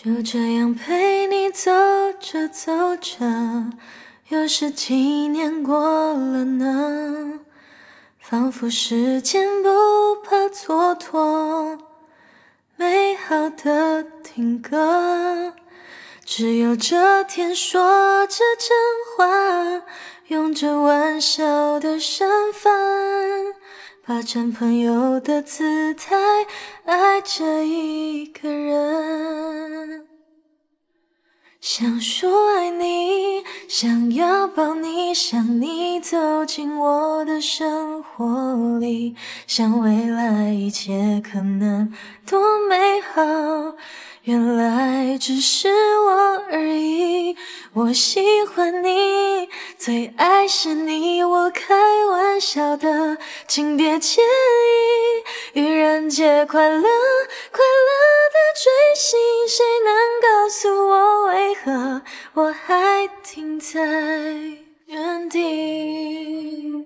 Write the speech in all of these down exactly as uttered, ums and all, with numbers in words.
就这样陪你走着走着，又是几年过了呢？仿佛时间不怕蹉跎，美好的停格。只有这天说着真话，用着玩笑的身份，霸占朋友的姿态，爱着一个人。想说爱你，想要抱你，想你走进我的生活里，想未来一切可能多美好，原来只是我而已。我喜欢你，最爱是你，我开玩笑的，请别介意。愚人节快乐，快乐的追星，谁能告诉我为何我还停在原地？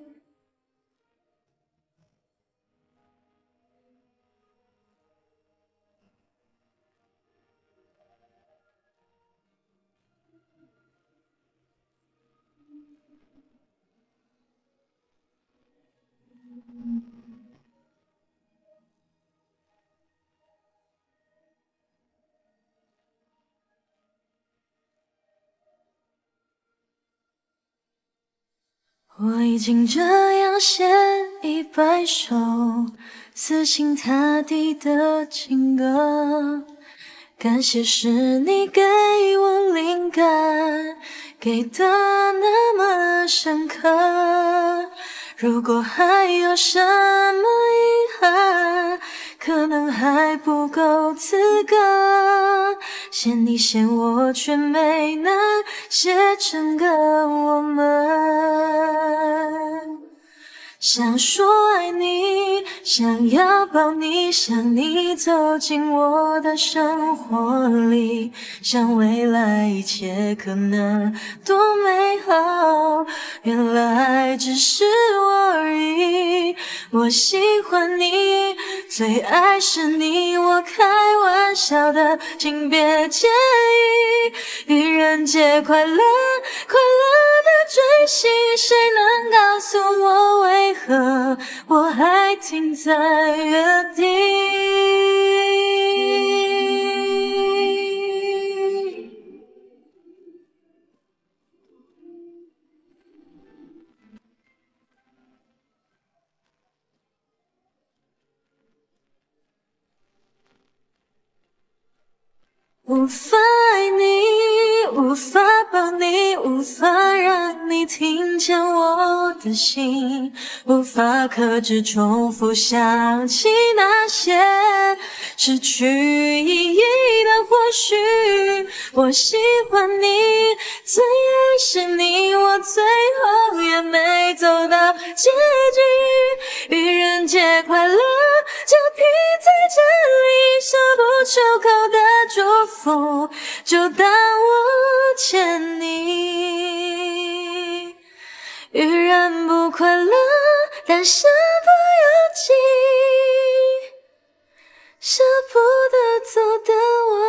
我已经这样写一百首死心塌地的情歌，感谢是你给我灵感，给的那么深刻。如果还有什么遗憾，可能还不够资格，嫌你嫌我却没能写成个我们。想说爱你，想要抱你，想你走进我的生活里，想未来一切可能多美好，原来只是我而已。我喜欢你，最爱是你，我开玩笑的，请别介意。愚人节快乐，快乐的追星，谁能告诉我为何我还停在原地？无法爱你，无法抱你，无法让你听见我的心，无法克制重复想起那些失去意义的或许。我喜欢你，最爱是你，我最后也没走到结局。愚人节快乐，就停在这里，说不出口的祝福，就当我欠你。愚人不快乐，但身不由己，舍不得走的我